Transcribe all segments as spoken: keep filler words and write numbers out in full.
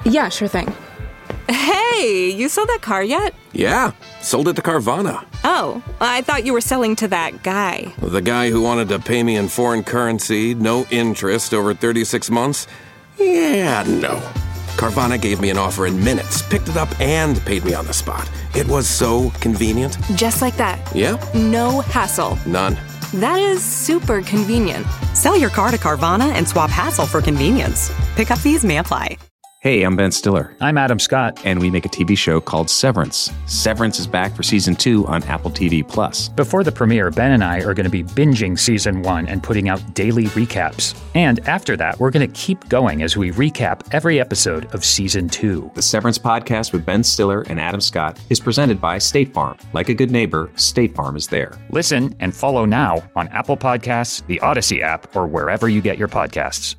Yeah, sure thing. Hey, you sold that car yet? Yeah, sold it to Carvana. Oh, I thought you were selling to that guy. The guy who wanted to pay me in foreign currency, no interest, over thirty-six months? Yeah, no. Carvana gave me an offer in minutes, picked it up, and paid me on the spot. It was so convenient. Just like that. Yep. No hassle. None. That is super convenient. Sell your car to Carvana and swap hassle for convenience. Pickup fees may apply. Hey, I'm Ben Stiller. I'm Adam Scott. And we make a T V show called Severance. Severance is back for season two on Apple T V Plus. Before the premiere, Ben and I are going to be binging season one and putting out daily recaps. And after that, we're going to keep going as we recap every episode of season two. The Severance podcast with Ben Stiller and Adam Scott is presented by State Farm. Like a good neighbor, State Farm is there. Listen and follow now on Apple Podcasts, the Odyssey app, or wherever you get your podcasts.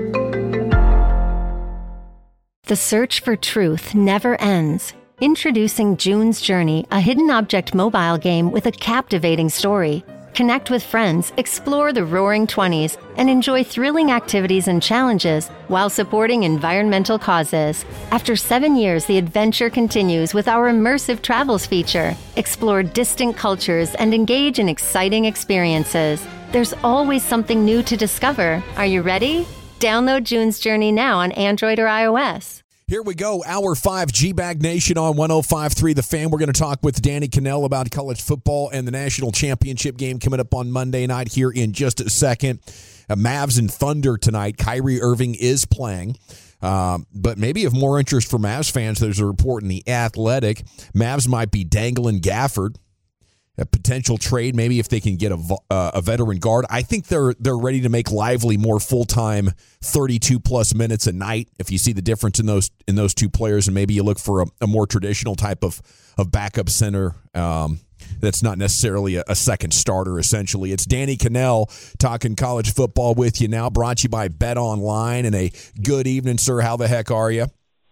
The search for truth never ends. Introducing June's Journey, a hidden object mobile game with a captivating story. Connect with friends, explore the roaring twenties, and enjoy thrilling activities and challenges while supporting environmental causes. After seven years, the adventure continues with our immersive travels feature. Explore distant cultures and engage in exciting experiences. There's always something new to discover. Are you ready? Download June's Journey now on Android or iOS. Here we go, Hour five, G-Bag Nation on one oh five point three The Fan. We're going to talk with Danny Kanell about college football and the national championship game coming up on Monday night here in just a second. Uh, Mavs and Thunder tonight. Kyrie Irving is playing. Um, but maybe of more interest for Mavs fans, there's a report in The Athletic. Mavs might be dangling Gafford. A potential trade, maybe if they can get a, uh, a veteran guard. I think they're they're ready to make Lively more full-time, thirty-two plus minutes a night. If you see the difference in those in those two players, and maybe you look for a, a more traditional type of, of backup center um, that's not necessarily a, a second starter, essentially. It's Danny Kanell talking college football with you now, brought to you by Bet Online. And a good evening, sir. How the heck are you?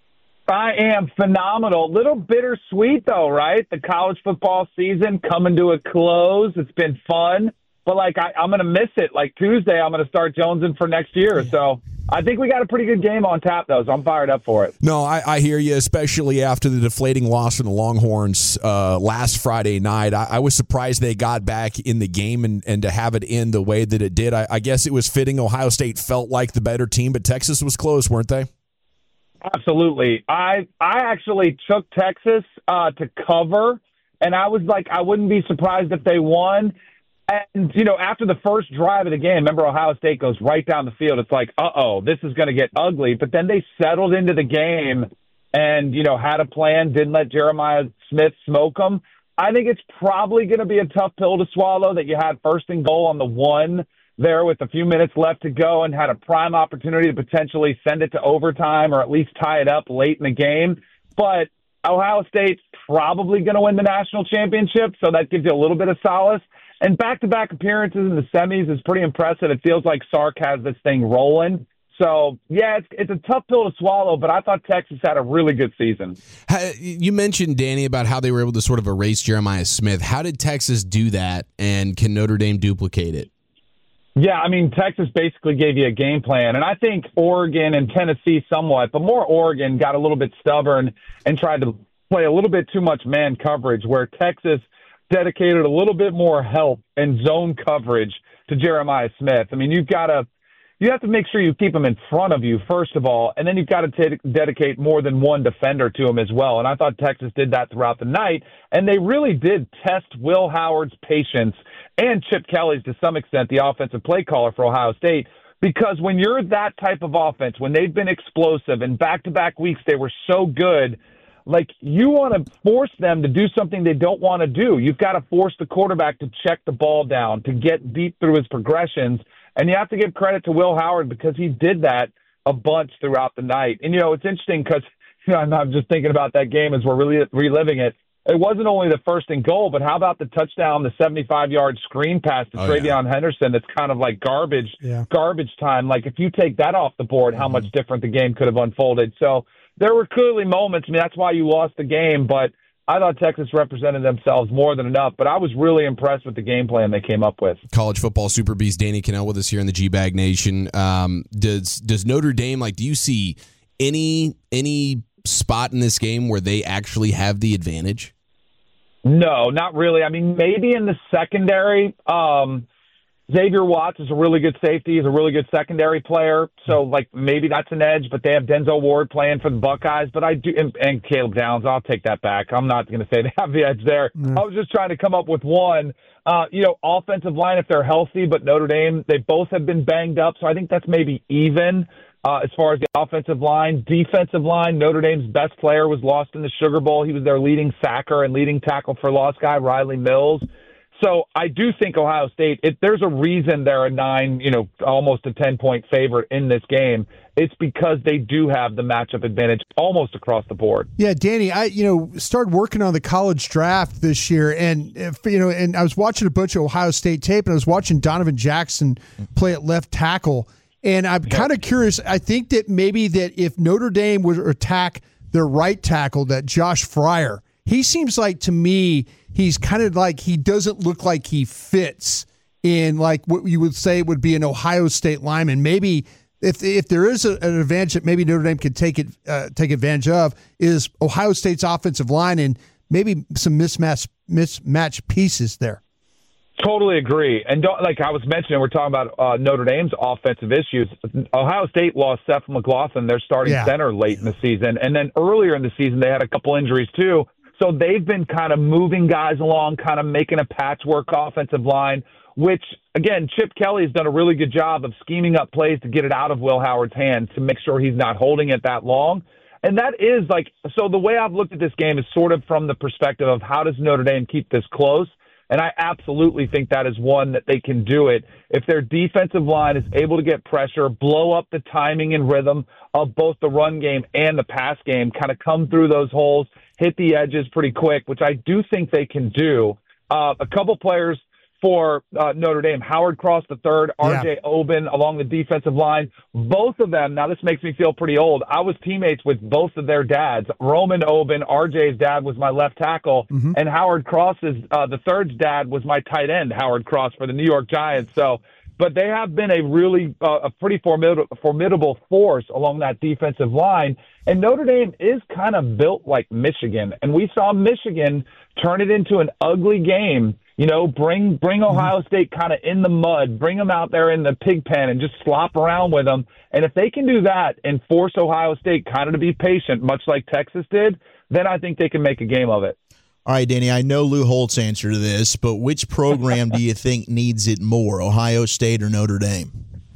I am phenomenal. Little bittersweet, though, right? The college football season coming to a close. It's been fun. But, like, I, I'm going to miss it. Like, Tuesday, I'm going to start jonesing for next year. So I think we got a pretty good game on tap, though, so I'm fired up for it. No, I, I hear you, especially after the deflating loss from the Longhorns uh, last Friday night. I, I was surprised they got back in the game and, and to have it end the way that it did. I, I guess it was fitting. Ohio State felt like the better team, but Texas was close, weren't they? Absolutely. I I actually took Texas uh, to cover, and I was like, I wouldn't be surprised if they won. And, you know, after the first drive of the game, remember Ohio State goes right down the field. It's like, uh-oh, this is going to get ugly. But then they settled into the game and, you know, had a plan, didn't let Jeremiah Smith smoke them. I think it's probably going to be a tough pill to swallow that you had first and goal on the one there with a few minutes left to go and had a prime opportunity to potentially send it to overtime or at least tie it up late in the game. But Ohio State's probably going to win the national championship, so that gives you a little bit of solace. And back-to-back appearances in the semis is pretty impressive. It feels like Sark has this thing rolling. So, yeah, it's, it's a tough pill to swallow, but I thought Texas had a really good season. You mentioned, Danny, about how they were able to sort of erase Jeremiah Smith. How did Texas do that, and can Notre Dame duplicate it? Yeah, I mean, Texas basically gave you a game plan, and I think Oregon and Tennessee somewhat, but more Oregon got a little bit stubborn and tried to play a little bit too much man coverage, where Texas dedicated a little bit more help and zone coverage to Jeremiah Smith. I mean, you've got to you have to make sure you keep him in front of you, first of all, and then you've got to t- dedicate more than one defender to him as well. And I thought Texas did that throughout the night, and they really did test Will Howard's patience and Chip Kelly's to some extent, the offensive play caller for Ohio State, because when you're that type of offense, when they've been explosive and back-to-back weeks they were so good, like you want to force them to do something they don't want to do. You've got to force the quarterback to check the ball down, to get deep through his progressions. And you have to give credit to Will Howard because he did that a bunch throughout the night. And, you know, it's interesting because, you know, I'm, I'm just thinking about that game as we're really reliving it. It wasn't only the first and goal, but how about the touchdown, the seventy-five-yard screen pass to oh, TreVeyon yeah. Henderson that's kind of like garbage, yeah. garbage time. Like if you take that off the board, mm-hmm. how much different the game could have unfolded. So there were clearly moments. I mean, that's why you lost the game, but I thought Texas represented themselves more than enough, but I was really impressed with the game plan they came up with. College football Super Beast Danny Kanell with us here in the G-Bag Nation. Um, does does Notre Dame, like, do you see any any spot in this game where they actually have the advantage? No, not really. I mean, maybe in the secondary. Um, Xavier Watts is a really good safety. He's a really good secondary player. So, like, maybe that's an edge, but they have Denzel Ward playing for the Buckeyes. But I do, and, and Caleb Downs, I'll take that back. I'm not going to say they have the edge there. Mm. I was just trying to come up with one. Uh, you know, offensive line, if they're healthy, but Notre Dame, they both have been banged up. So I think that's maybe even uh, as far as the offensive line. Defensive line, Notre Dame's best player was lost in the Sugar Bowl. He was their leading sacker and leading tackle for loss guy, Riley Mills. So I do think Ohio State, if there's a reason they're a nine, you know, almost a ten-point favorite in this game, it's because they do have the matchup advantage almost across the board. Yeah, Danny, I, you know, started working on the college draft this year, and, if, you know, and I was watching a bunch of Ohio State tape, and I was watching Donovan Jackson play at left tackle, and I'm kind of curious. I think that maybe that if Notre Dame would attack their right tackle, that Josh Fryer, he seems like, to me, he's kind of like, he doesn't look like he fits in like what you would say would be an Ohio State lineman. Maybe if if there is a, an advantage that maybe Notre Dame could take it uh, take advantage of is Ohio State's offensive line and maybe some mismatch mismatch pieces there. Totally agree. And don't, like I was mentioning, we're talking about uh, Notre Dame's offensive issues. Ohio State lost Seth McLaughlin, their starting yeah. center, late in the season. And then earlier in the season, they had a couple injuries too. So they've been kind of moving guys along, kind of making a patchwork offensive line, which, again, Chip Kelly has done a really good job of scheming up plays to get it out of Will Howard's hands to make sure he's not holding it that long. And that is like, so the way I've looked at this game is sort of from the perspective of how does Notre Dame keep this close? And I absolutely think that is one that they can do it. If their defensive line is able to get pressure, blow up the timing and rhythm of both the run game and the pass game, kind of come through those holes, hit the edges pretty quick, which I do think they can do. Uh, a couple players for uh, Notre Dame, Howard Cross the third, R J yeah. Oben along the defensive line. Both of them, now this makes me feel pretty old, I was teammates with both of their dads. Roman Oben, R J's dad, was my left tackle, mm-hmm. and Howard Cross's, uh, the third's dad was my tight end, Howard Cross, for the New York Giants. So, but they have been a really, uh, a pretty formidable, formidable force along that defensive line. And Notre Dame is kind of built like Michigan. And we saw Michigan turn it into an ugly game. You know, bring bring Ohio State kind of in the mud, bring them out there in the pig pen and just slop around with them. And if they can do that and force Ohio State kind of to be patient, much like Texas did, then I think they can make a game of it. All right, Danny, I know Lou Holt's answer to this, but which program do you think needs it more, Ohio State or Notre Dame?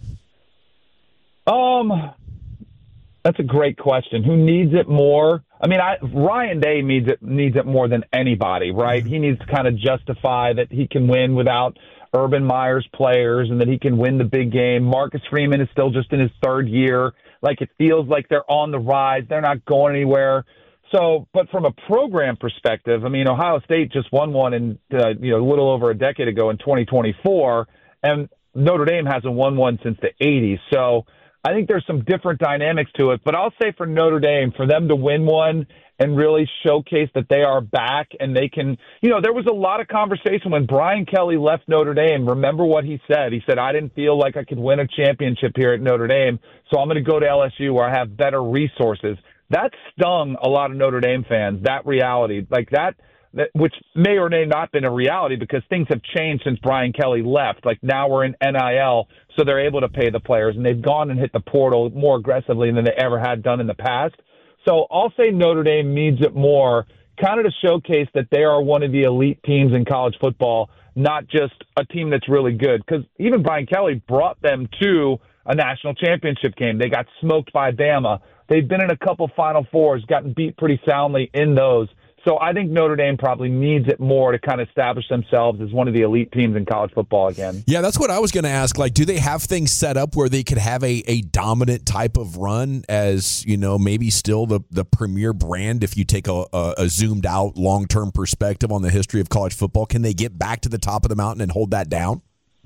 Um, that's a great question. Who needs it more? I mean, I, Ryan Day needs it needs it more than anybody, right? He needs to kind of justify that he can win without Urban Meyer's players and that he can win the big game. Marcus Freeman is still just in his third year. Like, it feels like they're on the rise. They're not going anywhere. So, but from a program perspective, I mean, Ohio State just won one in, uh, you know, a little over a decade ago in twenty twenty-four, and Notre Dame hasn't won one since the eighties. So I think there's some different dynamics to it. But I'll say for Notre Dame, for them to win one and really showcase that they are back and they can, you know, there was a lot of conversation when Brian Kelly left Notre Dame. Remember what he said? He said, I didn't feel like I could win a championship here at Notre Dame, so I'm going to go to L S U where I have better resources. That stung a lot of Notre Dame fans, that reality, like that, that, which may or may not have been a reality because things have changed since Brian Kelly left. Like, now we're in N I L, so they're able to pay the players, and they've gone and hit the portal more aggressively than they ever had done in the past. So I'll say Notre Dame needs it more, kind of to showcase that they are one of the elite teams in college football, not just a team that's really good. Because even Brian Kelly brought them to a national championship game. They got smoked by Bama. They've been in a couple Final Fours, gotten beat pretty soundly in those. So I think Notre Dame probably needs it more to kind of establish themselves as one of the elite teams in college football again. Yeah, that's what I was going to ask. Like, do they have things set up where they could have a, a dominant type of run as, you know, maybe still the, the premier brand if you take a, a, a zoomed out long-term perspective on the history of college football? Can they get back to the top of the mountain and hold that down?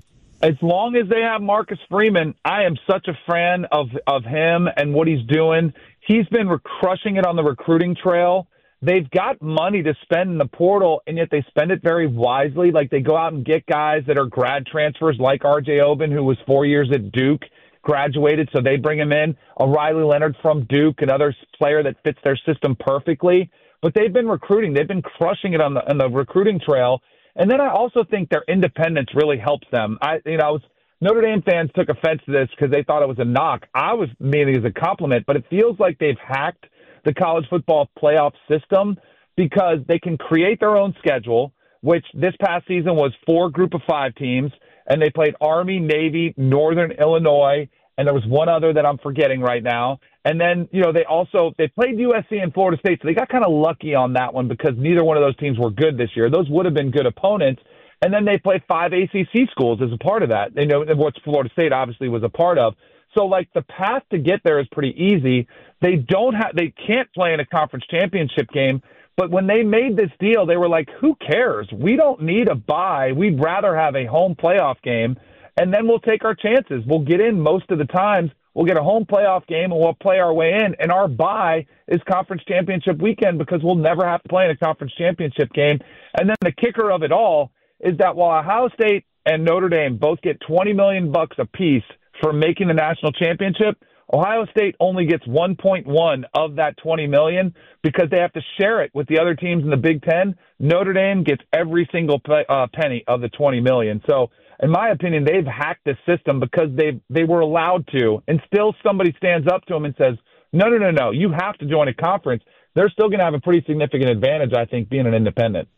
As long as they have Marcus Freeman, I am such a fan of, of him and what he's doing. He's been crushing it on the recruiting trail. They've got money to spend in the portal, and yet they spend it very wisely. Like, they go out and get guys that are grad transfers like R J Oben, who was four years at Duke, graduated, so they bring him in. A Riley Leonard from Duke, another player that fits their system perfectly. But they've been recruiting. They've been crushing it on the on the recruiting trail. And then I also think their independence really helps them. I, you know, I was Notre Dame fans took offense to this because they thought it was a knock. I was meaning it as a compliment, but it feels like they've hacked the college football playoff system because they can create their own schedule, which this past season was four group of five teams, and they played Army, Navy, Northern Illinois, and there was one other that I'm forgetting right now. And then, you know, they also they played U S C and Florida State, so they got kind of lucky on that one because neither one of those teams were good this year. Those would have been good opponents. And then they play five A C C schools as a part of that. You know, what Florida State obviously was a part of. So, like, the path to get there is pretty easy. They don't have, they can't play in a conference championship game. But when they made this deal, they were like, who cares? We don't need a bye. We'd rather have a home playoff game, and then we'll take our chances. We'll get in most of the times. We'll get a home playoff game, and we'll play our way in. And our bye is conference championship weekend because we'll never have to play in a conference championship game. And then the kicker of it all is that while Ohio State and Notre Dame both get twenty million bucks apiece for making the national championship, Ohio State only gets one point one of that twenty million because they have to share it with the other teams in the Big Ten. Notre Dame gets every single uh, penny of the twenty million. So, in my opinion, they've hacked the system because they they were allowed to, and still somebody stands up to them and says, "No, no, no, no, you have to join a conference." They're still going to have a pretty significant advantage, I think, being an independent.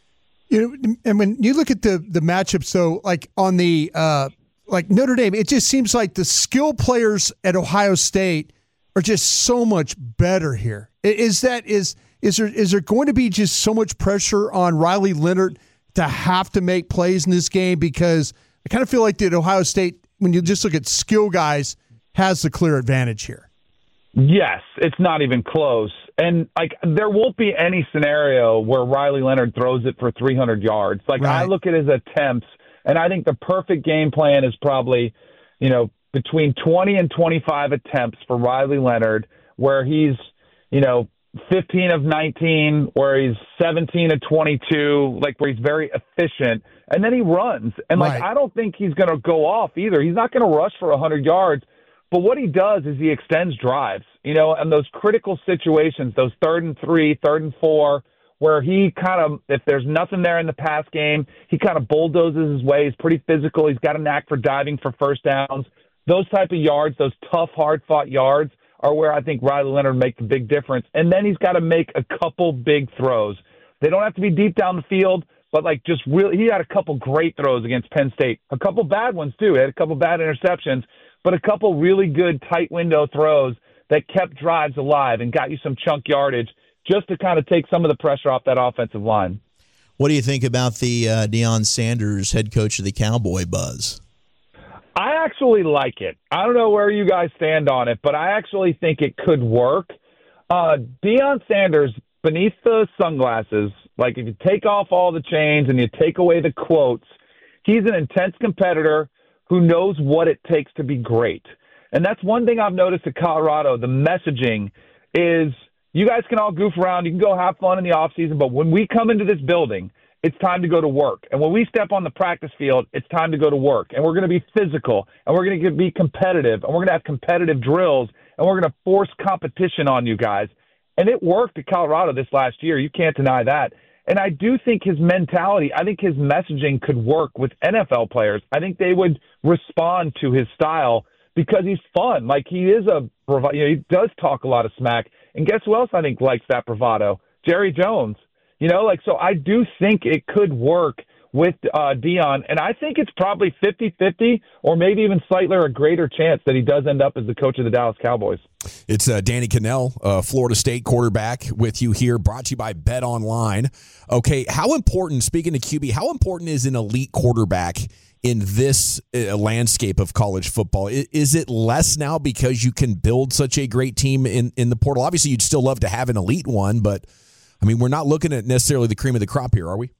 You know, and when you look at the the matchup, so like on the uh, like Notre Dame, it just seems like the skill players at Ohio State are just so much better here. Is that is is there is there going to be just so much pressure on Riley Leonard to have to make plays in this game? Because I kind of feel like that Ohio State, when you just look at skill guys, has the clear advantage here. Yes, it's not even close. And, like, there won't be any scenario where Riley Leonard throws it for three hundred yards. Like, right. I look at his attempts, and I think the perfect game plan is probably, you know, between twenty and twenty-five attempts for Riley Leonard, where he's, you know, fifteen of nineteen, where he's seventeen of twenty-two, like, where he's very efficient. And then he runs. And, like, right. I don't think he's going to go off either. He's not going to rush for one hundred yards. But what he does is he extends drives, you know, and those critical situations, those third and three, third and four, where he kind of, if there's nothing there in the pass game, he kind of bulldozes his way. He's pretty physical. He's got a knack for diving for first downs. Those type of yards, those tough, hard-fought yards are where I think Riley Leonard makes a big difference. And then he's got to make a couple big throws. They don't have to be deep down the field, but like just really, he had a couple great throws against Penn State. A couple bad ones, too. He had a couple bad interceptions. But a couple really good tight window throws that kept drives alive and got you some chunk yardage just to kind of take some of the pressure off that offensive line. What do you think about the uh, Deion Sanders head coach of the Cowboy buzz? I actually like it. I don't know where you guys stand on it, but I actually think it could work. Uh, Deion Sanders, beneath the sunglasses, like if you take off all the chains and you take away the quotes, he's an intense competitor who knows what it takes to be great. And that's one thing I've noticed at Colorado. The messaging is you guys can all goof around. You can go have fun in the offseason, but when we come into this building, it's time to go to work. And when we step on the practice field, it's time to go to work. And we're going to be physical, and we're going to be competitive, and we're going to have competitive drills, and we're going to force competition on you guys. And it worked at Colorado this last year. You can't deny that. And I do think his mentality, I think his messaging could work with N F L players. I think they would respond to his style because he's fun. Like he is a, you know, he does talk a lot of smack. And guess who else I think likes that bravado? Jerry Jones. You know, like, so I do think it could work with uh, Deion. And I think it's probably fifty-fifty or maybe even slightly a greater chance that he does end up as the coach of the Dallas Cowboys. It's uh, Danny Cannell, uh, Florida State quarterback, with you here, brought to you by Bet Online. Okay, how important, speaking of Q B, how important is an elite quarterback in this uh, landscape of college football? Is, is it less now because you can build such a great team in, in the portal? Obviously, you'd still love to have an elite one, but, I mean, we're not looking at necessarily the cream of the crop here, are we?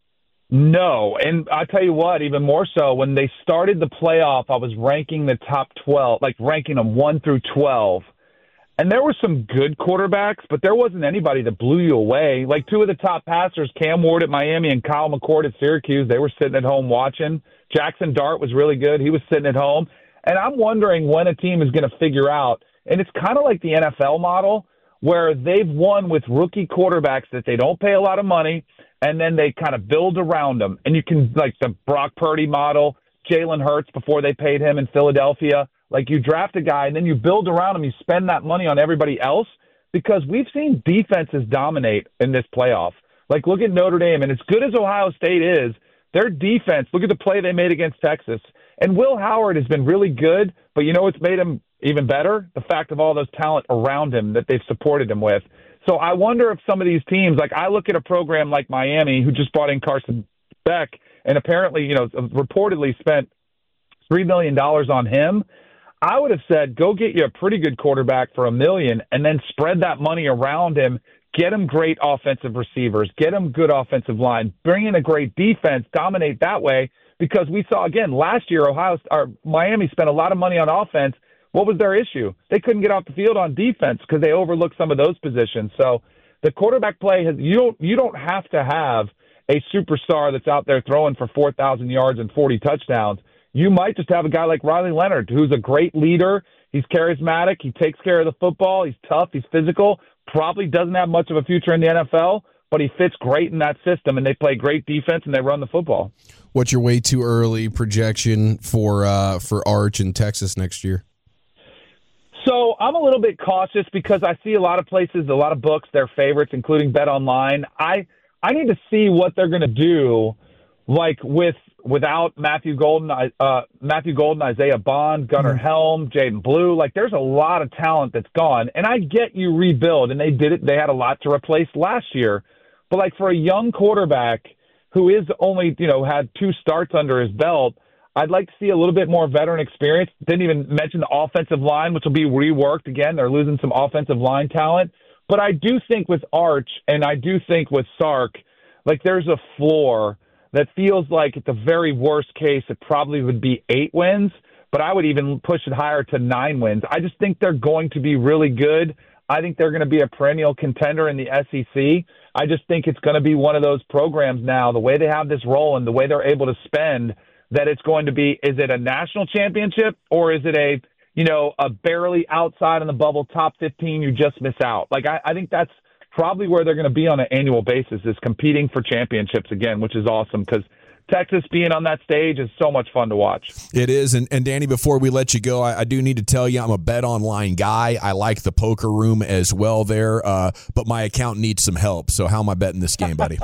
No, and I tell you what, even more so, when they started the playoff, I was ranking the top twelve, like ranking them one through twelve. And there were some good quarterbacks, but there wasn't anybody that blew you away. Like two of the top passers, Cam Ward at Miami and Kyle McCord at Syracuse, they were sitting at home watching. Jackson Dart was really good. He was sitting at home. And I'm wondering when a team is going to figure out, and it's kind of like the N F L model, where they've won with rookie quarterbacks that they don't pay a lot of money, and then they kind of build around them. And you can, like the Brock Purdy model, Jalen Hurts before they paid him in Philadelphia. Like, you draft a guy, and then you build around him. You spend that money on everybody else, because we've seen defenses dominate in this playoff. Like, look at Notre Dame, and as good as Ohio State is, their defense, look at the play they made against Texas. And Will Howard has been really good, but you know what's made him even better? The fact of all those talent around him that they've supported him with. So I wonder if some of these teams, like I look at a program like Miami, who just brought in Carson Beck, and apparently, you know, reportedly spent three million dollars on him. I would have said, go get you a pretty good quarterback for a million and then spread that money around him. Get him great offensive receivers. Get him good offensive line. Bring in a great defense. Dominate that way. Because we saw, again, last year, Ohio or Miami spent a lot of money on offense. What was their issue? They couldn't get off the field on defense because they overlooked some of those positions. So the quarterback play has you don't you don't have to have a superstar that's out there throwing for four thousand yards and forty touchdowns. You might just have a guy like Riley Leonard, who's a great leader. He's charismatic. He takes care of the football. He's tough. He's physical. Probably doesn't have much of a future in the N F L, but he fits great in that system, and they play great defense, and they run the football. What's your way too early projection for uh, for Arch in Texas next year? So I'm a little bit cautious because I see a lot of places, a lot of books, their favorites, including Bet Online. I I need to see what they're going to do, like with without Matthew Golden, uh, Matthew Golden, Isaiah Bond, Gunnar mm-hmm. Helm, Jaden Blue. Like, there's a lot of talent that's gone, and I get you rebuild, and they did it. They had a lot to replace last year, but like for a young quarterback who is only, you know, had two starts under his belt, I'd like to see a little bit more veteran experience. Didn't even mention the offensive line, which will be reworked again. They're losing some offensive line talent. But I do think with Arch, and I do think with Sark, like there's a floor that feels like at the very worst case, it probably would be eight wins, but I would even push it higher to nine wins. I just think they're going to be really good. I think they're going to be a perennial contender in the S E C. I just think it's going to be one of those programs now, the way they have this role and the way they're able to spend, that it's going to be, is it a national championship or is it a, you know, a barely outside in the bubble top fifteen, you just miss out? Like, I, I think that's probably where they're going to be on an annual basis, is competing for championships again, which is awesome because Texas being on that stage is so much fun to watch. It is. And, and Danny, before we let you go, I, I do need to tell you I'm a Bet Online guy. I like the poker room as well there, uh, but my account needs some help. So how am I betting this game, buddy?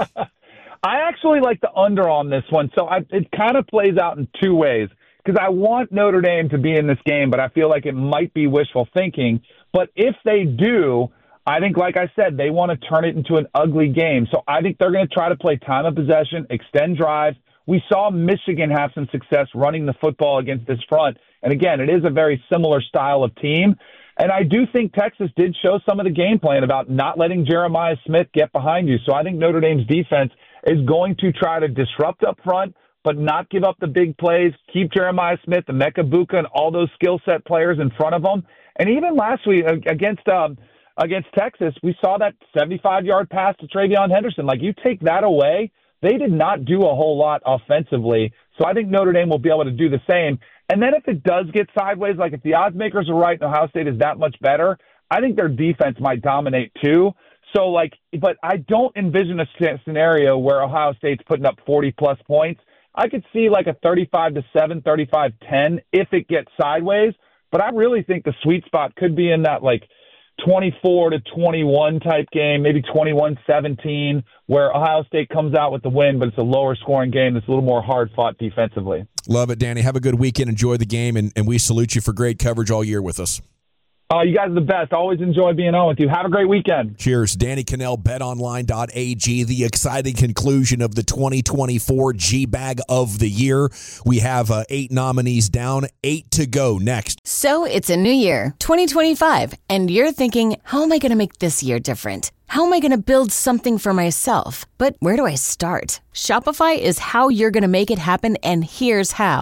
I actually like the under on this one. So I, it kind of plays out in two ways because I want Notre Dame to be in this game, but I feel like it might be wishful thinking. But if they do, I think, like I said, they want to turn it into an ugly game. So I think they're going to try to play time of possession, extend drives. We saw Michigan have some success running the football against this front. And again, it is a very similar style of team. And I do think Texas did show some of the game plan about not letting Jeremiah Smith get behind you. So I think Notre Dame's defense is going to try to disrupt up front, but not give up the big plays, keep Jeremiah Smith, Emeka Buka, and all those skill set players in front of them. And even last week against um, against Texas, we saw that seventy-five-yard pass to Travion Henderson. Like, you take that away, they did not do a whole lot offensively. So I think Notre Dame will be able to do the same. And then if it does get sideways, like if the odds makers are right and Ohio State is that much better, I think their defense might dominate too. So, like, but I don't envision a scenario where Ohio State's putting up forty-plus points. I could see like a thirty-five to seven, thirty-five ten if it gets sideways. But I really think the sweet spot could be in that, like, twenty-four to twenty-one type game, maybe twenty-one seventeen, where Ohio State comes out with the win, but it's a lower scoring game that's a little more hard fought defensively. Love it, Danny. Have a good weekend. Enjoy the game, and, and we salute you for great coverage all year with us. Uh, you guys are the best. Always enjoy being on with you. Have a great weekend. Cheers. Danny Kanell, bet online dot a g. The exciting conclusion of the twenty twenty-four G-Bag of the Year. We have uh, eight nominees down, eight to go next. So it's a new year, twenty twenty-five, and you're thinking, how am I going to make this year different? How am I going to build something for myself? But where do I start? Shopify is how you're going to make it happen, and here's how.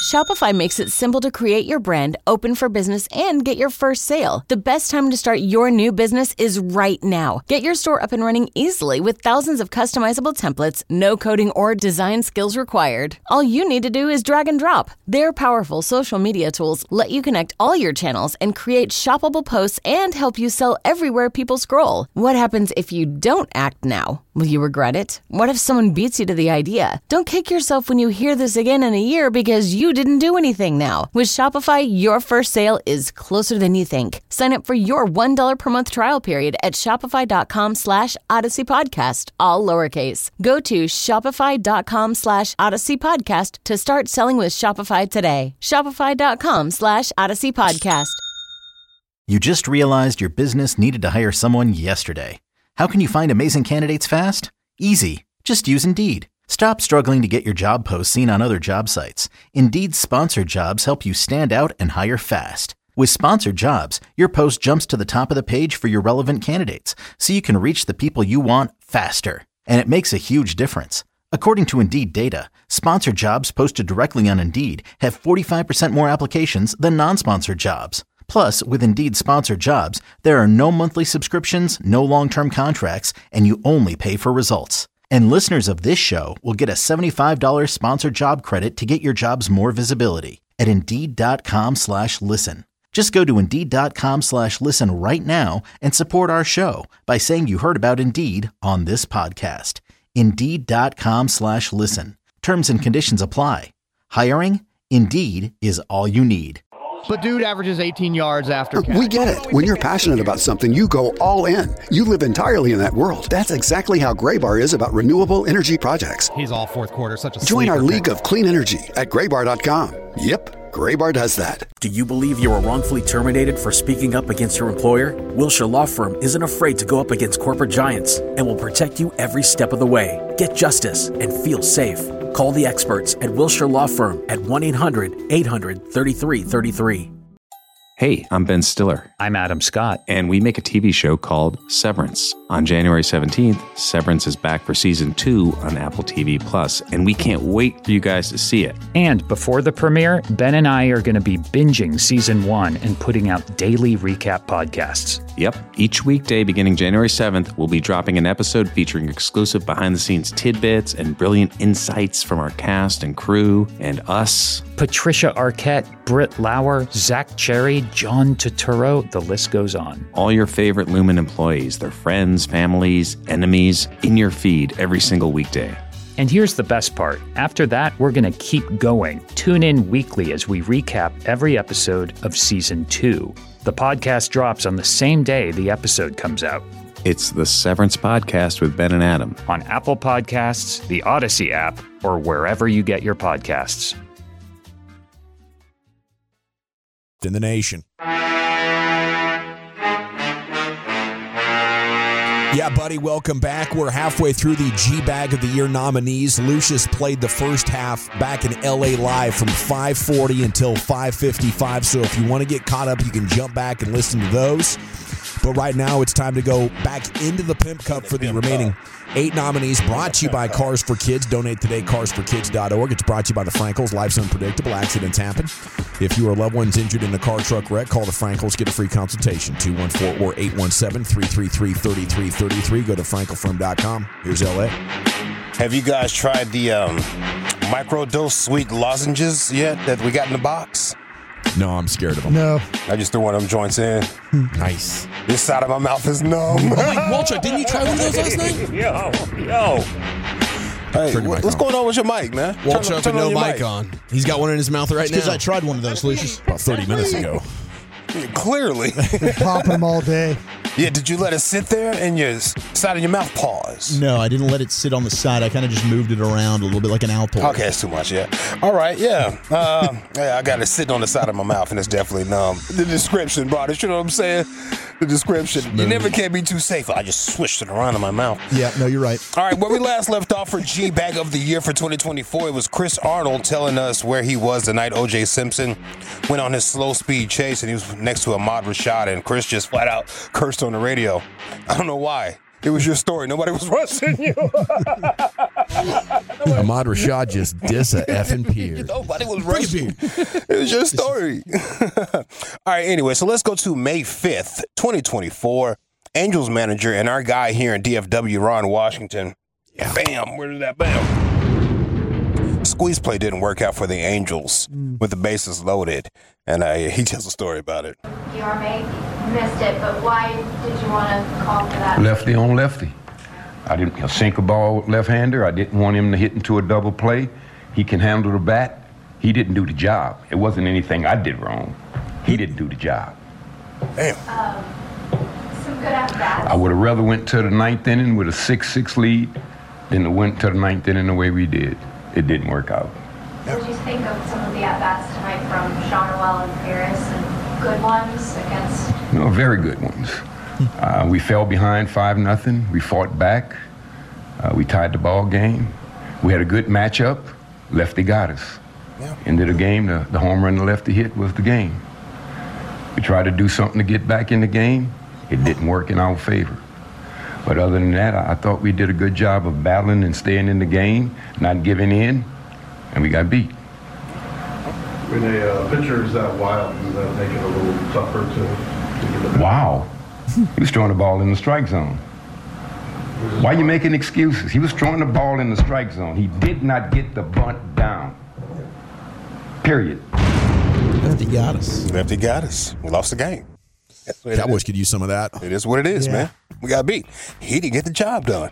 Shopify makes it simple to create your brand, open for business, and get your first sale. The best time to start your new business is right now. Get your store up and running easily with thousands of customizable templates, no coding or design skills required. All you need to do is drag and drop. Their powerful social media tools let you connect all your channels and create shoppable posts and help you sell everywhere people scroll. What happens if you don't act now? Will you regret it? What if someone beats you to the idea? Don't kick yourself when you hear this again in a year because you didn't do anything now. With Shopify, your first sale is closer than you think. Sign up for your one dollar per month trial period at shopify.com slash Odyssey Podcast, all lowercase. Go to shopify.com slash Odyssey Podcast to start selling with Shopify today. Shopify.com slash Odyssey Podcast. You just realized your business needed to hire someone yesterday. How can you find amazing candidates fast? Easy. Just use Indeed. Stop struggling to get your job posts seen on other job sites. Indeed's sponsored jobs help you stand out and hire fast. With sponsored jobs, your post jumps to the top of the page for your relevant candidates, so you can reach the people you want faster. And it makes a huge difference. According to Indeed data, sponsored jobs posted directly on Indeed have forty-five percent more applications than non-sponsored jobs. Plus, with Indeed sponsored jobs, there are no monthly subscriptions, no long-term contracts, and you only pay for results. And listeners of this show will get a seventy-five dollars sponsored job credit to get your jobs more visibility at Indeed.com slash listen. Just go to Indeed.com slash listen right now and support our show by saying you heard about Indeed on this podcast. Indeed.com slash listen. Terms and conditions apply. Hiring? Indeed is all you need. But dude averages eighteen yards after catch. We get it. When you're passionate about something, you go all in. You live entirely in that world. That's exactly how Graybar is about renewable energy projects. He's all fourth quarter, such a Join our sleeper league pick. of clean energy at graybar dot com. Yep, Graybar does that. Do you believe you were wrongfully terminated for speaking up against your employer? Wilshire Law Firm isn't afraid to go up against corporate giants and will protect you every step of the way. Get justice and feel safe. Call the experts at Wilshire Law Firm at one eight hundred eight hundred thirty-three thirty-three. Hey, I'm Ben Stiller. I'm Adam Scott. And we make a T V show called Severance. On January seventeenth, Severance is back for season two on Apple T V Plus, and we can't wait for you guys to see it. And before the premiere, Ben and I are going to be binging season one and putting out daily recap podcasts. Yep. Each weekday beginning January seventh, we'll be dropping an episode featuring exclusive behind-the-scenes tidbits and brilliant insights from our cast and crew and us. Patricia Arquette, Britt Lauer, Zach Cherry, John Turturro, the list goes on. All your favorite Lumen employees, their friends, families, enemies, in your feed every single weekday. And here's the best part. After that, we're going to keep going. Tune in weekly as we recap every episode of season two. The podcast drops on the same day the episode comes out. It's the Severance Podcast with Ben and Adam. On Apple Podcasts, the Odyssey app, or wherever you get your podcasts. In the nation. Yeah, buddy, welcome back. We're halfway through the G-Bag of the Year nominees. Lucius played the first half back in L A live from five forty until five fifty-five, so if you want to get caught up, you can jump back and listen to those. But right now, it's time to go back into the Pimp Cup for the remaining eight nominees, brought to you by Cars for Kids. Donate today, cars for kids dot org. It's brought to you by the Frankels. Life's unpredictable. Accidents happen. If you or loved ones injured in a car truck wreck, call the Frankels. Get a free consultation. two one four or eight one seven, three three three, three three three three. Go to frankel firm dot com. Here's L A. Have you guys tried the um, microdose sweet lozenges yet that we got in the box? No, I'm scared of them. No. I just threw one of them joints in. Nice. This side of my mouth is numb. Oh, my, Walter, didn't you try one of those last night? Yo, yo. Hey, what, what's on with your mic, man? Walter up with no mic on. He's got one in his mouth right now. Because I tried one of those, Lucius. About thirty minutes ago. Clearly. Been popping them all day. Yeah, did you let it sit there and your side of your mouth pause? No, I didn't let it sit on the side. I kind of just moved it around a little bit like an Alpo. Okay, it's too much, yeah. All right, yeah. Uh, yeah, I got it sitting on the side of my mouth, and it's definitely numb. The description brought it, you know what I'm saying? The description. Smooth. You never can be too safe. I just swished it around in my mouth. Yeah, no, you're right. All right, where we last left off for G-Bag of the Year for twenty twenty-four, it was Chris Arnold telling us where he was the night O J Simpson went on his slow-speed chase, and he was next to Ahmad Rashad, and Chris just flat out cursed on the radio. I don't know why. It was your story. Nobody was rushing you. Ahmad Rashad just diss a effing peer. Nobody was rushing. It was your story. All right, anyway, so let's go to May fifth, twenty twenty-four. Angels manager and our guy here in D F W, Ron Washington. Yeah. Bam, where did that bam? Squeeze play didn't work out for the Angels mm. with the bases loaded, and uh, he tells a story about it. You missed it, but why did you want to call for that? Lefty on lefty. I didn't you know, sink a ball left-hander. I didn't want him to hit into a double play. He can handle the bat. He didn't do the job. It wasn't anything I did wrong. He didn't do the job. Damn. Um, some good at-bats. I would have rather went to the ninth inning with a six six lead than to went to the ninth inning the way we did. It didn't work out. What did you think of some of the at-bats tonight from Shawnerwell and Paris, and good ones against? No, very good ones. Uh, we fell behind five nothing. We fought back. Uh, we tied the ball game. We had a good matchup. Lefty got us. Yeah. End of the game, the, the home run the lefty hit was the game. We tried to do something to get back in the game. It didn't work in our favor. But other than that, I, I thought we did a good job of battling and staying in the game, not giving in, and we got beat. When a uh, pitcher is that wild, does that make it a little tougher to, to get the bat? Wow. He was throwing the ball in the strike zone. Why are you making excuses? He was throwing the ball in the strike zone. He did not get the bunt down. Period. Lefty got us. Lefty got us. We lost the game. Cowboys could use some man. It is what it is, yeah. man. We got beat. He didn't get the job done.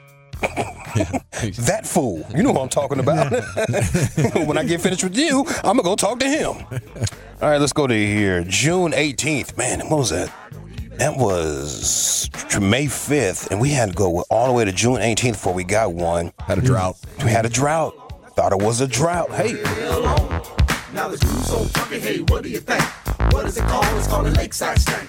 That fool. You know who I'm talking about. When I get finished with you, I'm going to go talk to him. All right, let's go to here. June eighteenth. Man, what was that? That was May fifth, and we had to go all the way to June eighteenth before we got one. Had a drought. We had a drought. Thought it was a drought. Hey. Now the dude's so funky. Hey, what do you think? What is it called? It's called a Lakeside Stank.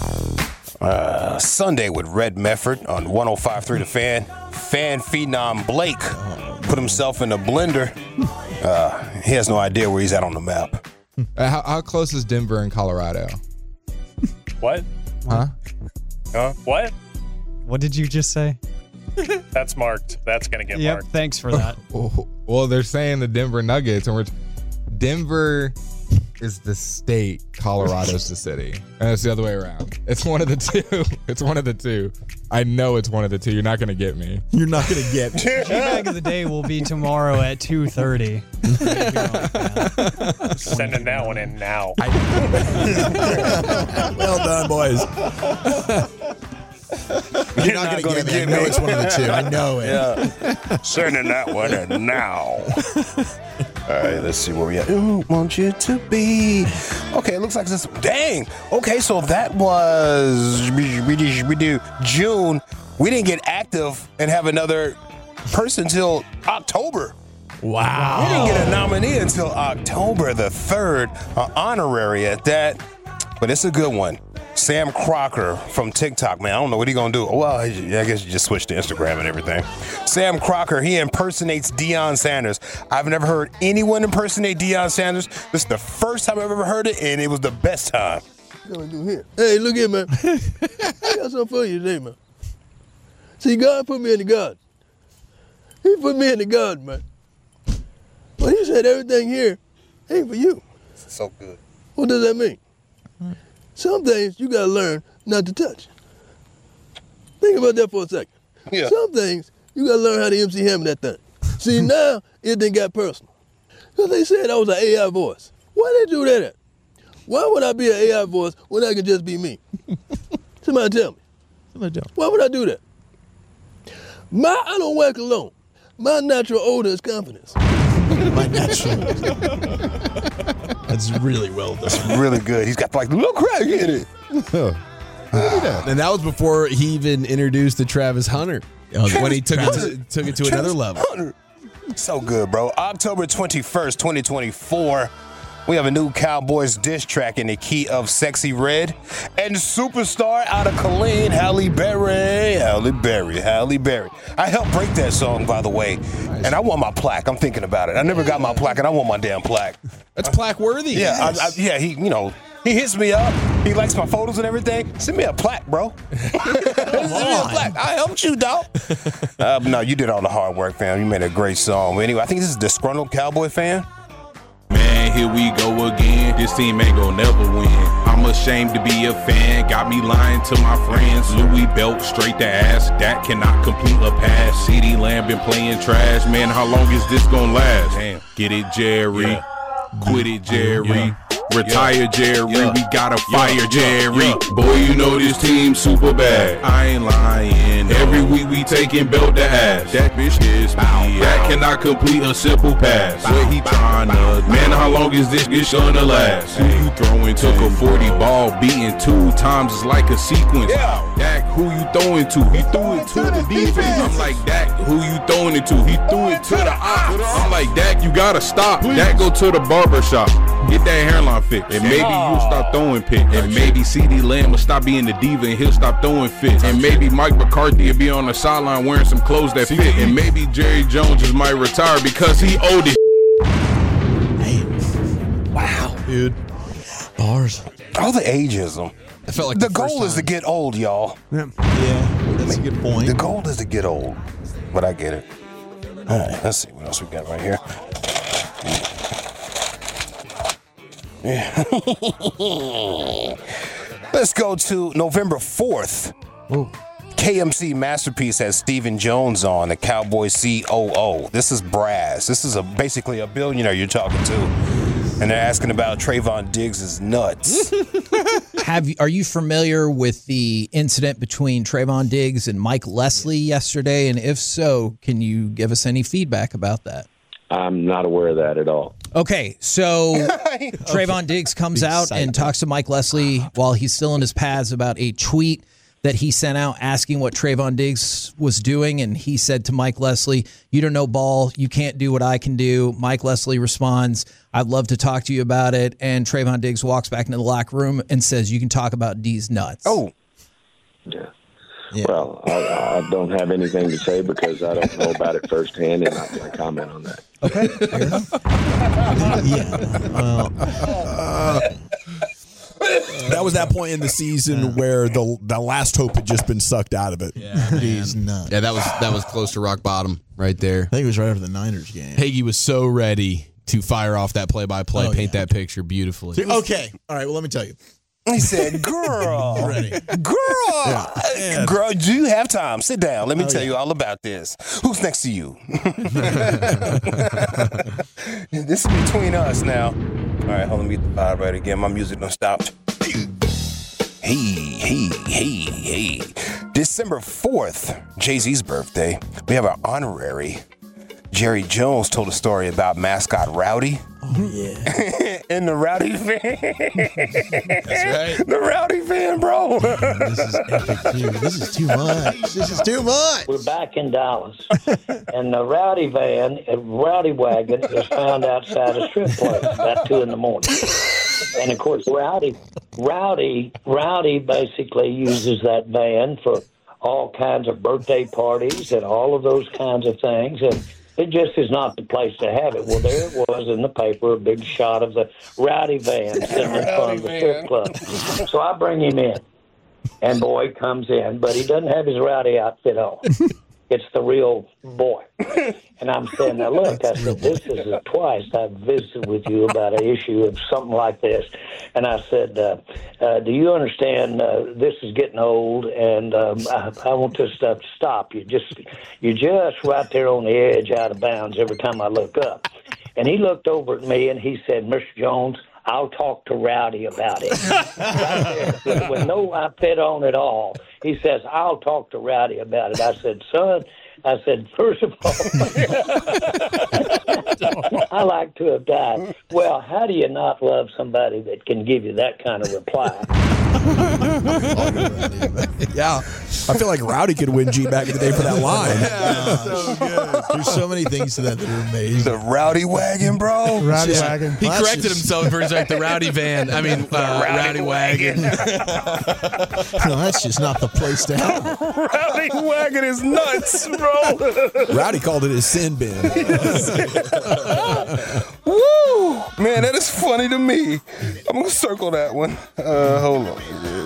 Uh, Sunday with Red Mefford on one oh five point three The Fan. Fan phenom Blake put himself in a blender. Uh, he has no idea where he's at on the map. Uh, how, how close is Denver and Colorado? What? Huh? Huh? What? What did you just say? That's marked. That's going to get yep, marked. Thanks for that. Well, they're saying the Denver Nuggets, and we're Denver is the state, Colorado's the city. And it's the other way around. It's one of the two. It's one of the two. I know it's one of the two. You're not going to get me. You're not going to get me. G-Bag of the Day will be tomorrow at two thirty. Sending that one in now. Well done, boys. You're, You're not, not going to get me. I know it's one of the two. I know it. Yeah. Sending that one in now. All right, let's see where we at. Ooh, want you to be. Okay, it looks like this. Dang. Okay, so that was we do June. We didn't get active and have another person until October. Wow. We didn't get a nominee until October the third, an honorary at that. But it's a good one. Sam Crocker from TikTok, man. I don't know what he's going to do. Well, I guess you just switched to Instagram and everything. Sam Crocker, he impersonates Deion Sanders. I've never heard anyone impersonate Deion Sanders. This is the first time I've ever heard it, and it was the best time. What you gonna do here? Hey, look here, man. I got something for you today, man. See, God put me in the garden. He put me in the garden, man. But he said everything here ain't for you. So good. What does that mean? Some things you gotta learn not to touch. Think about that for a second. Yeah. Some things you gotta learn how to M C Hammer that thing. See, now it done got personal. Because they said I was an A I voice. Why they do that at? Why would I be an A I voice when I could just be me? Somebody tell me. Somebody tell me. Why would I do that? My, I don't wear cologne. My natural odor is confidence. My natural. That's really well done. That's really good. He's got like little crack in it. Oh. Uh, and that was before he even introduced the Travis Hunter. Travis when he took Hunter. it to, took it to Travis another level. Hunter. So good, bro. October twenty-first, twenty twenty-four. We have a new Cowboys diss track in the key of Sexy Red. And superstar out of Killeen, Halle Berry. Halle Berry, Halle Berry. I helped break that song, by the way. Nice. And I want my plaque. I'm thinking about it. I never got my plaque, and I want my damn plaque. That's plaque worthy. Yeah, yes. I, I, yeah. He, you know, He hits me up. He likes my photos and everything. Send me a plaque, bro. Send me a plaque. I helped you, dog. uh, no, you did all the hard work, fam. You made a great song. But anyway, I think this is a disgruntled Cowboy fan. Man, here we go again. This team ain't gonna never win. I'm ashamed to be a fan. Got me lying to my friends. Louis belt straight to ass. That cannot complete a pass. CeeDee Lamb been playing trash. Man, how long is this gonna last? Damn. Get it, Jerry. Yeah. Quit it, Jerry. Yeah. Retire, Jerry. Yeah. We gotta fire, yeah. Jerry. Yeah. Boy, you know this team super bad. I ain't lying. No. Every week we taking belt to ass. That bitch is me. That cannot complete a simple pass. Bow, what he tryna? Man, how long is this bitch gonna last? Who you throwing? Took a forty ball, beating two times is like a sequence. Yeah. Dak, who you throwing to? He threw it to the defense. I'm like, Dak, who you throwing it to? He threw it to the ops. I'm like, Dak, you gotta stop. Dak, go to the barber shop. Get that hairline fixed. And maybe you'll stop throwing picks. And maybe CeeDee Lamb will stop being the diva and he'll stop throwing fits. And maybe Mike McCarthy will be on the sideline wearing some clothes that fit. And maybe Jerry Jones just might retire because he owed it. Damn. Wow. Dude. Bars. All the ageism. I felt like the, the goal time. is to get old, y'all. Yeah. Yeah, that's a good point. The goal is to get old. But I get it. All right, let's see what else we got right here. Yeah. Let's go to November fourth. Ooh. K M C Masterpiece has Stephen Jones on, the Cowboys C O O. This is brass. This is a basically a billionaire you're talking to. And they're asking about Trayvon Diggs' nuts. Have you, are you familiar with the incident between Trayvon Diggs and Mike Leslie yesterday? And if so, can you give us any feedback about that? I'm not aware of that at all. Okay, so Trayvon Diggs comes out and talks to Mike Leslie while he's still in his pads about a tweet that he sent out asking what Trayvon Diggs was doing, and he said to Mike Leslie, "You don't know ball. You can't do what I can do." Mike Leslie responds, "I'd love to talk to you about it." And Trayvon Diggs walks back into the locker room and says, "You can talk about D's nuts." Oh. Yeah. Yeah. Well, I, I don't have anything to say because I don't know about it firsthand, and I can't comment on that. Okay, fair enough. Yeah. Well, uh, that was that point in the season yeah. where the the last hope had just been sucked out of it. Yeah, He's nuts. Yeah, that was that was close to rock bottom right there. I think it was right after the Niners game. Hagee was so ready to fire off that play-by-play, oh, paint yeah. that picture beautifully. Okay, all right. Well, let me tell you. He said, girl, ready. girl, yeah. girl, do you have time? Sit down. Let me oh, tell yeah. you all about this. Who's next to you? This is between us now. All right, hold on, let me get the vibe right again. My music done stopped. Hey, hey, hey, hey. December fourth, Jay-Z's birthday. We have our honorary. Jerry Jones told a story about mascot Rowdy. Oh, yeah. And the Rowdy fan. That's right. The Rowdy fan, bro. This is epic, too. This is too much. This is too much. We're back in Dallas. And the Rowdy van, a Rowdy wagon, is found outside a strip club about two in the morning. And, of course, Rowdy, Rowdy, Rowdy basically uses that van for all kinds of birthday parties and all of those kinds of things. And it just is not the place to have it. Well, there it was in the paper, a big shot of the Rowdy van sitting in front of the strip club. So I bring him in, and boy comes in, but he doesn't have his Rowdy outfit on. It's the real boy. And I'm saying, now look, I said, this is the twice I've visited with you about an issue of something like this. And I said, uh, uh, do you understand uh, this is getting old, and um, I, I want this stuff to stop. You just, you're just right there on the edge, out of bounds every time I look up. And he looked over at me, and he said, Mister Jones, I'll talk to Rowdy about it. Right there, with no outfit on at all. He says, I'll talk to Rowdy about it. I said, son, I said, first of all, I like to have died. Well, how do you not love somebody that can give you that kind of reply? Yeah. I feel like Rowdy could win G back in the day for that line. Yeah, so good. There's so many things to that that are amazing. The Rowdy wagon, bro. Rowdy Yeah. wagon. He Well, corrected just- himself for like the Rowdy van. I mean, uh, Rowdy Rowdy wagon. No, that's just not the place to have it. Rowdy wagon is nuts, bro. Rowdy called it his sin bin. Woo! Man, that is funny to me. I'm going to circle that one. Uh, hold on.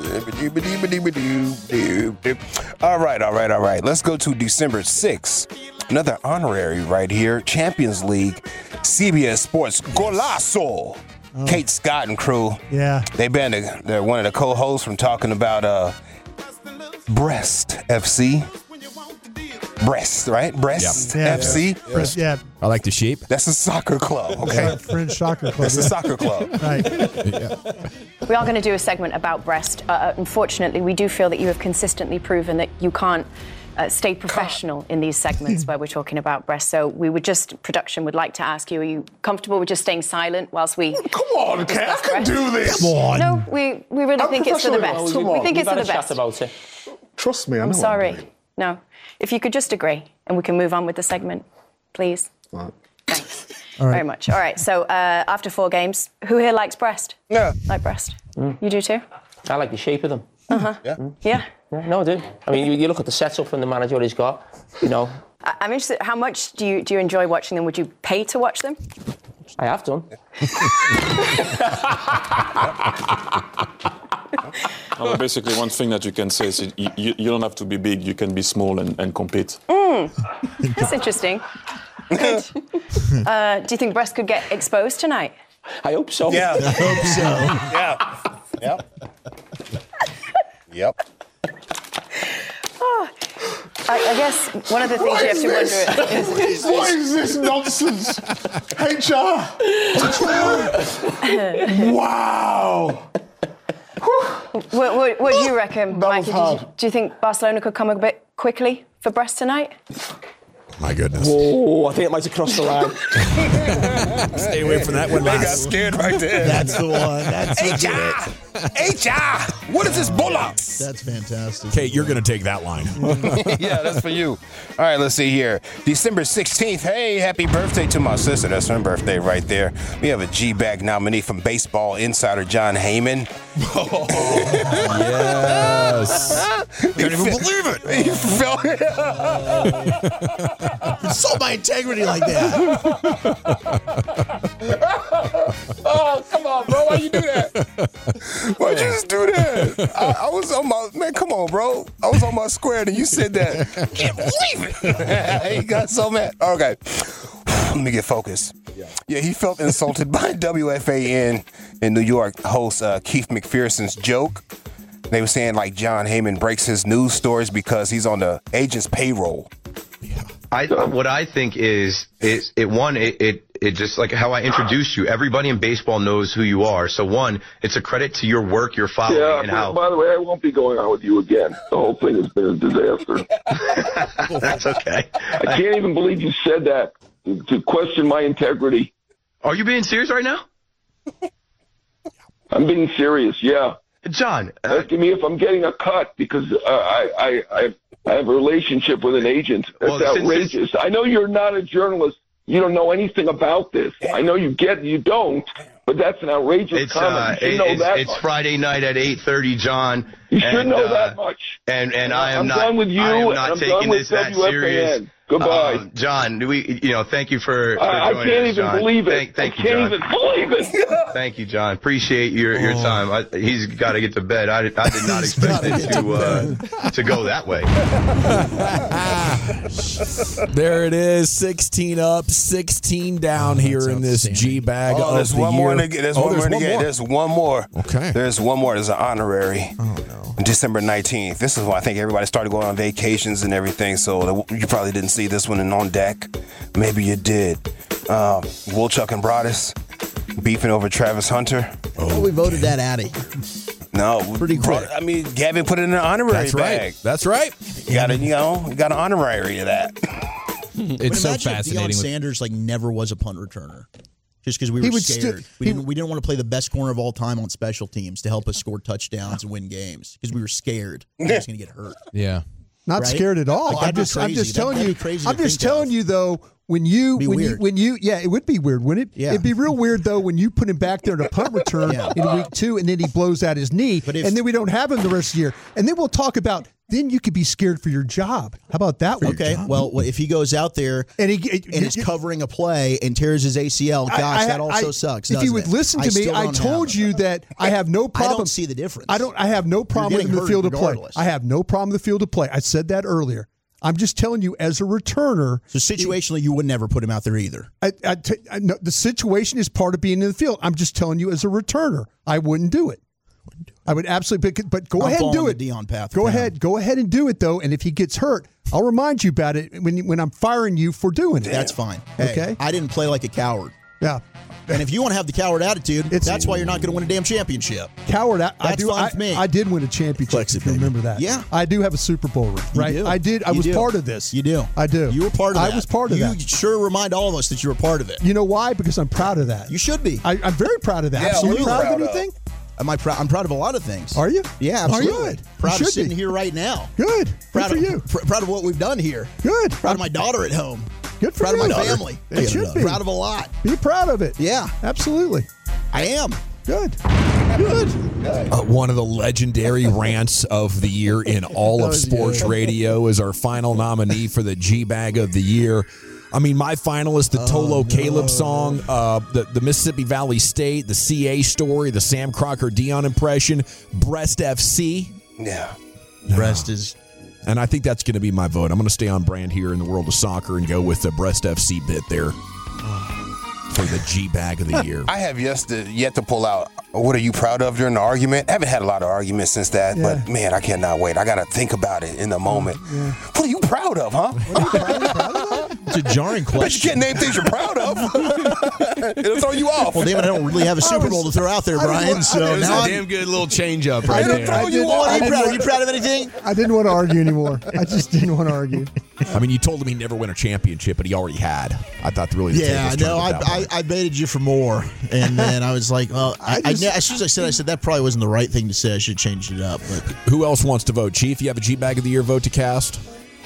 All right, all right, all right. Let's go to December sixth. Another honorary right here. Champions League, C B S Sports Golazo. Oh. Kate Scott and crew. Yeah. They banned a, they're one of the co-hosts from talking about uh, Brest F C. Brest, right? Brest yep. F C. Yeah, yeah. Brest, yeah. I like the sheep. That's a soccer club, okay? Yeah, French soccer club. That's yeah. a soccer club. Right. Yeah. We are going to do a segment about Brest. Uh, unfortunately, we do feel that you have consistently proven that you can't uh, stay professional in these segments where we're talking about Brest. So we would just, production would like to ask you, are you comfortable with just staying silent whilst we... Come on, Kat, I can do this. Come on. No, we, we really I'm think it's for the professional. best. Come We on, think we've it's for had the a chat best. about it. Trust me, I know. I'm sorry. I'm doing. No. If you could just agree, and we can move on with the segment, please. Right. Thanks All right. very much. All right, so uh, after four games, who here likes Brest? Yeah. Like Brest? Mm. You do too? I like the shape of them. Uh-huh. Yeah. Yeah. Yeah, no, I do. I mean, you, you look at the setup from the manager what he's got, you know. I- I'm interested, how much do you do you enjoy watching them? Would you pay to watch them? I have done. Well, basically, one thing that you can say is you, you, you don't have to be big. You can be small and, and compete. Mm. That's interesting. Good. Uh, do you think Brest could get exposed tonight? I hope so. Yeah. I hope so. Yeah. Yep. Yep. Oh, I, I guess one of the things you have to wonder is... What is this nonsense? H R. Wow. What, what, what do you reckon, That Mikey? was hard. Do you, do you think Barcelona could come a bit quickly for Brest tonight? My goodness. Whoa, I think it might have crossed the line. Stay away from that one. They got Matt. scared right there. That's the one. That's what H did R. it. H R. What is this bulla? That's fantastic. Kate, you're going to take that line. Yeah, that's for you. All right, let's see here. December sixteenth. Hey, happy birthday to my sister. That's her birthday right there. We have a G-Bag nominee from Baseball Insider, John Heyman. Oh, yes. Can't even believe it. He felt it. Insult my integrity like that. Oh, come on, bro. Why you do that? Why'd you just do that? I, I was on my, man, come on, bro. I was on my square and you said that. Can't believe it. He got so mad. Okay. Let me get focused. Yeah. yeah, he felt insulted by W F A N in New York host uh, Keith McPherson's joke. They were saying like John Heyman breaks his news stories because he's on the agent's payroll. I what I think is is it one it, it it just like how I introduced you. Everybody in baseball knows who you are. So one, it's a credit to your work, your following, Yeah, and but how. by the way, I won't be going out with you again. The whole thing has been a disaster. That's okay. I can't even believe you said that to, to question my integrity. Are you being serious right now? I'm being serious. Yeah, John. Uh, Asking me if I'm getting a cut because uh, I I I I have a relationship with an agent. That's Well, since- outrageous. I know you're not a journalist. You don't know anything about this. I know you get you don't, but that's an outrageous It's comment. uh, You should it- know it's, that it's much. Friday night at eight thirty, John. You should and, know uh, that much. And and I am I'm not. done with you, I am and not I'm taking done with this that W F A N. serious. Goodbye. Um, John, do we, you know, thank you for, for I, I joining can't us, even John. believe it. Thank, thank I you, can't John. even believe it. Thank you, John. Appreciate your, your time. I, he's got to get to bed. I, did- I did not expect it to uh, to go that way. There it is, sixteen up, sixteen down here in this G bag. Oh, of there's the one year. more to get. There's Oh, one more to one get. There's one more. Okay. There's one more. There's an honorary. Oh no. December nineteenth. This is when I think everybody started going on vacations and everything. So you probably didn't see this one in on deck. Maybe you did. Um, Woolchuck and Broadus beefing over Travis Hunter. Oh, we voted that out of here. No, Pretty quick. I mean, Gavin put it in an honorary That's right. bag. That's right. You got to, you know, you got an honorary of that. It's so fascinating. Deion Sanders like never was a punt returner, just because we He were would scared. sti- we he- didn't. We didn't want to play the best corner of all time on special teams to help us score touchdowns and win games because we were scared he was going to get hurt. Yeah. Not Right? scared at all. Like, I'm that'd be just, I'm crazy. just That- telling that'd you. be crazy I'm to just think telling of. you though. When you, Be when you, weird. when you, yeah, it would be weird, wouldn't it? Yeah. It'd be real weird though when you put him back there in a punt return Yeah. in week two, and then he blows out his knee, But if- and then we don't have him the rest of the year, and then we'll talk about then you could be scared for your job. How about that one? Okay, well, if he goes out there and he and is covering a play and tears his A C L, gosh, I, I, that also I, sucks. If you would it? listen to I me, I told you that I have no problem. I don't see the difference. I don't. I have no problem in the field of play. I have no problem in the field of play. I said that earlier. I'm just telling you, as a returner. So situationally, you would never put him out there either. I, I t- I no, the situation is part of being in the field. I'm just telling you, as a returner, I wouldn't do it. I would absolutely, but, but go I'm ahead and do it. The Deion path go now. ahead, go ahead and do it though. And if he gets hurt, I'll remind you about it when when I'm firing you for doing it. That's fine. Hey, okay, I didn't play like a coward. Yeah. And if you want to have the coward attitude, it's, that's why you're not going to win a damn championship. Coward, I, I that's do. fine I, with me. I did win a championship. If you remember that? Yeah, I do have a Super Bowl ring. Right? You do. I did. I You was do. part of this. You do. I do. You were part of I that. was part of you that. You sure remind all of us that you were part of it. You know why? Because I'm proud of that. You should be. I, I'm very proud of that. Yeah, Absolutely. we're Proud, proud of of. anything? Am I proud? I'm proud of a lot of things. Are you? Yeah, Are you? absolutely. You Proud should of sitting be. here right now. Good. Proud Good for of, you. Pr- proud of what we've done here. Good. Proud of my daughter at home. Good for proud you. of my family. It should be. Proud of a lot. Be proud of it. Yeah, absolutely. I am. Good. Good. Uh, one of the legendary rants of the year in all of sports radio is our final nominee for the G-Bag of the Year. I mean, my finalists, the Tolo Oh, Caleb song, uh, the, the Mississippi Valley State, the C A story, the Sam Crocker Deion impression, Breast F C. Yeah. Breast is... And I think that's going to be my vote. I'm going to stay on brand here in the world of soccer and go with the Breast F C bit there for the G-Bag of the Year. I have yet to, yet to pull out, what are you proud of during the argument? I haven't had a lot of arguments since that, Yeah. but man, I cannot wait. I got to think about it in the moment. What are you proud of, huh? It's a jarring Bet you question. can't name things you're proud of. It'll throw you off. Well, David, I don't really have a Super Bowl to throw out there, Brian. So It was now a I'm- damn good little change up right It'll there. throw you What are off. you proud of? Are you proud of anything? I didn't want to argue anymore. I just didn't want to argue. I mean, you told him he'd never win a championship, but he already had. I thought really the Yeah, tables no, turned I, at that I, point. I baited you for more, and then I was like, well, I, I, just- as soon as I said, I said that probably wasn't the right thing to say. I should change it up. But Who else wants to vote? Chief, you have a G-Bag of the Year vote to cast?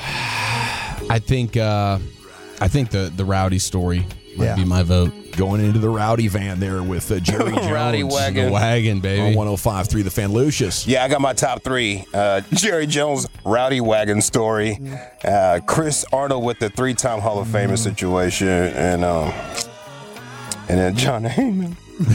I think uh, I think the the Rowdy story might Yeah. be my vote. Going into the Rowdy van there with uh, Jerry Jones. Rowdy wagon. The wagon, baby. On one oh five point three The Fan. Lucius. Yeah, I got my top three. Uh, Jerry Jones, Rowdy Wagon story. Uh, Chris Arnold with the three-time Hall of Famer situation. And um, and then John Heyman.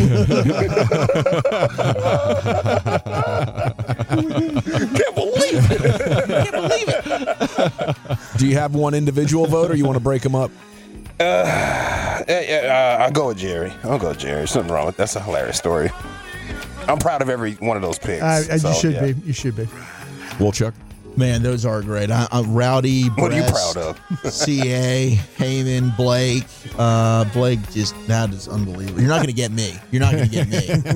Can't believe it. Can't believe it. Do you have one individual vote or you want to break them up? Uh, yeah, yeah, uh, I'll go with Jerry. I'll go with Jerry. Something wrong with that's a hilarious story. I'm proud of every one of those picks. Uh, so, you should yeah. be. You should be. Wolchuk. man, those are great. I, I, Rowdy, What are you Breast, proud of? C A, Heyman, Blake. Uh, Blake just that is unbelievable. You're not going to get me. You're not going to get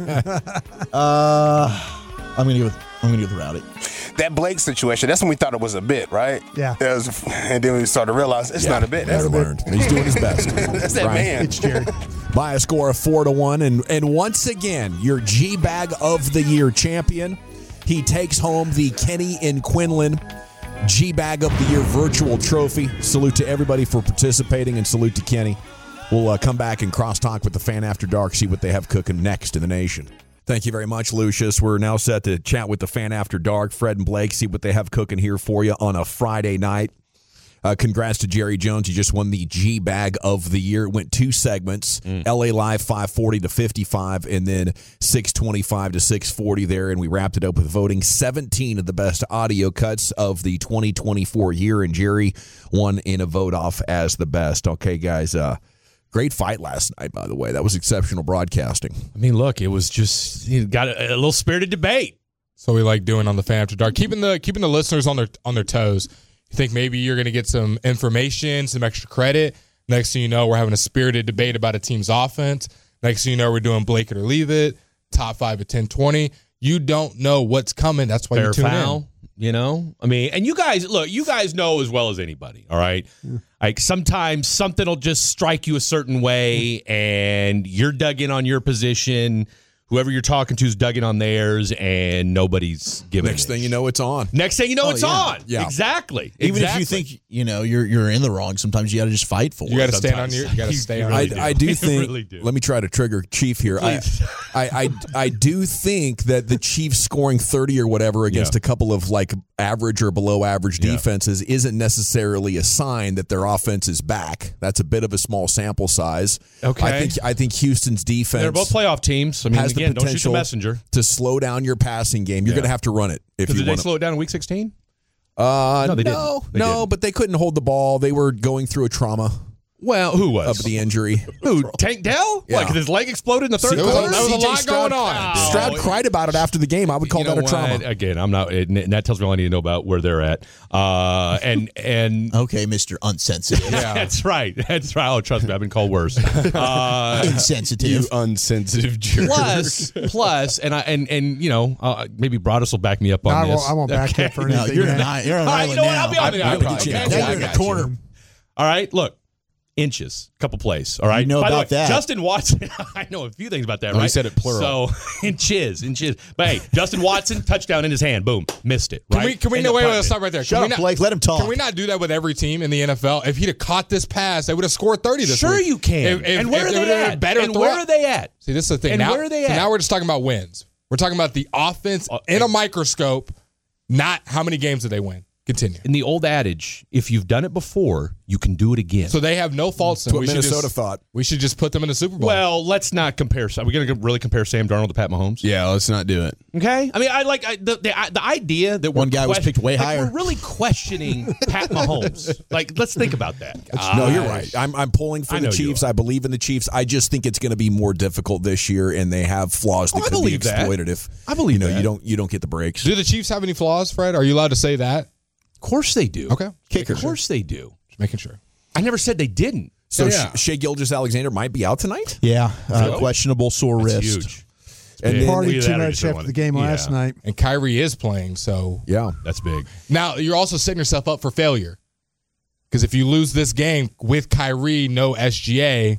me. uh, I'm going to go with I'm going to go with Rowdy. That Blake situation, that's when we thought it was a bit, right? Yeah. It was, and then we started to realize it's Yeah, not a bit. That's never learned. He's doing his best. That's that man. It's Jerry. By a score of four to one, and and once again, your G Bag of the Year champion. He takes home the Kenny and Quinlan G Bag of the Year virtual trophy. Salute to everybody for participating, and salute to Kenny. We'll uh, come back and crosstalk with the Fan After Dark, see what they have cooking next in the nation. Thank you very much, Lucius. We're now set to chat with the Fan After Dark, Fred and Blake, see what they have cooking here for you on a Friday night. Uh, congrats to Jerry Jones. He just won the G Bag of the Year. It went two segments, mm. L A Live five forty to fifty-five, and then six twenty-five to six forty there, and we wrapped it up with voting seventeen of the best audio cuts of the twenty twenty-four year, and Jerry won in a vote off as the best. Okay, guys, uh, great fight last night, by the way. That was exceptional broadcasting. I mean, look, it was just you got a, a little spirited debate. So we like doing on the Fan After Dark, keeping the keeping the listeners on their on their toes. You think maybe you're going to get some information, some extra credit. Next thing you know, we're having a spirited debate about a team's offense. Next thing you know, we're doing Blake it or leave it, top five at ten twenty. You don't know what's coming. That's why Fair you tune foul, in. You know? I mean, and you guys, look, you guys know as well as anybody, all right? Yeah. Like sometimes something will just strike you a certain way and you're dug in on your position whoever you're talking to's dug in on theirs, and nobody's giving. Next it. thing you know, it's on. Next thing you know, Oh, it's yeah. on. Yeah. Exactly. Even exactly. if you think you know you're you're in the wrong, sometimes you got to just fight for You it. got to stand on Sometimes. your. You got to You stay really on. I, do. I do You think. really do. Let me try to trigger Chief here. I, I, I I do think that the Chiefs scoring thirty or whatever against Yeah. a couple of like average or below average Yeah. defenses isn't necessarily a sign that their offense is back. That's a bit of a small sample size. Okay. I think I think Houston's defense. They're both playoff teams. I mean, has again, the don't shoot the potential messenger. to slow down your passing game. You're Yeah. going to have to run it if Did you they want. slow it down in week sixteen? Uh, No, they no, didn't. They no, didn't. but they couldn't hold the ball. They were going through a trauma Well, who was? of the injury. Who? Tank Dell? Yeah. Like his leg exploded in the third There was- quarter? there was a C J lot Stroud- going on. Oh. Stroud cried about it after the game. I would call You that know a trauma. what? Again, I'm not. It, and that tells me all I need to know about where they're at. Uh, and and Okay, Mister Unsensitive. that's right. That's right. Oh, trust me, I've been called worse. Uh, Insensitive. You unsensitive jerk. plus, plus, and I and and you know, uh, maybe Broadus will back me up on I this. won't, I won't back Okay. you for No, anything. you're man. not. You're on All an right, you island know what? now. I'll be on the I'm island. with you, Okay, Jim. okay, Now I you're in the got you. corner. All right, look. Inches, couple plays. All right, You know By the about way, that. Justin Watson. I know a few things about that. Oh, right? he said it plural. So inches, inches. But hey, Justin Watson, touchdown in his hand. Boom, missed it. Right? Can we? Can we? End No, up wait, wait. punting Let's it. stop right there. Shut can up, we not, Blake. Let him talk. Can we not do that with every team in the N F L? If he'd have caught this pass, they would have scored thirty this Sure week. you can. If- if- and where if are they they would've been at? better and throw- where are they at? See, this is the thing. And now, where are they so at? now we're just talking about wins. We're talking about the offense in a microscope, not how many games did they win. Continue. In the old adage, if you've done it before, you can do it again. So they have no faults. That's what we should Minnesota just, thought. We should just put them in the Super Bowl. well, let's not compare. Are we going to really compare Sam Darnold to Pat Mahomes? Yeah, let's not do it. Okay. I mean, I like I, the, the the idea that One we're guy was question- picked way like, higher. We're really questioning Pat Mahomes. Like, let's think about that. No, you're right. I'm I'm pulling for I the know you Chiefs. are. I believe in the Chiefs. I just think it's going to be more difficult this year, and they have flaws that Oh, I could be believe that. exploited if I believe you know that. you don't you don't get the breaks. do the Chiefs have any flaws, Fred? Are you allowed to say that? Of course they do. Okay. Kicker. Of course they do. Just making sure. I never said they didn't. So Yeah. Sh- Shea Gilgeous-Alexander might be out tonight. Yeah, uh, So- questionable sore That's wrist. huge. And big. then- Party Either too that or much just don't after want the it. game Yeah. last night. And Kyrie is playing, so Yeah, That's big. now you're also setting yourself up for failure. Because if you lose this game with Kyrie, no S G A,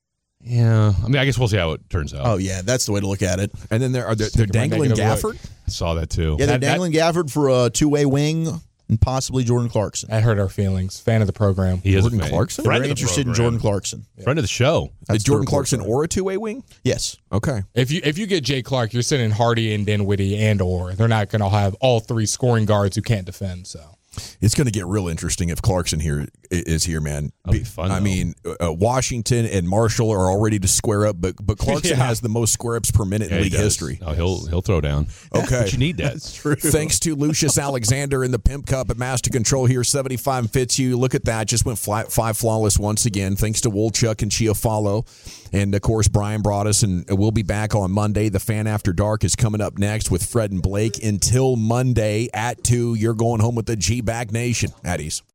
Yeah. I mean, I guess we'll see how it turns out. Oh yeah, that's the way to look at it. and then there are they're, they're Taking my dangling negative Gafford. look. I saw that too. Yeah, they're That- that- dangling Gafford for a two-way wing and possibly Jordan Clarkson. that hurt our feelings. Fan of the program. He is Jordan a fan. Clarkson? Friend Very of the interested in program. Jordan Clarkson. Friend of the show. Is Jordan third Clarkson quarter. or a two way wing? Yes. Okay. If you if you get Jay Clark, you're sending Hardy and Dinwiddie and or they're not going to have all three scoring guards who can't defend. So It's going to get real interesting if Clarkson here is here, man. That'll be fun, I though. mean, uh, Washington and Marshall are all ready to square up, but but Clarkson Yeah. has the most square ups per minute Yeah, in he league does. history. Oh, he'll he'll throw down. Okay. But you need that. Thanks to Lucius Alexander in the Pimp Cup at Master Control here, seventy-five fits you. Look at that. Just went flat, five flawless once again. Thanks to Wolchuk and Chiafalo. And, of course, Brian brought us, and we'll be back on Monday. The Fan After Dark is coming up next with Fred and Blake. Until Monday at two, you're going home with the G-Bag Nation. At ease.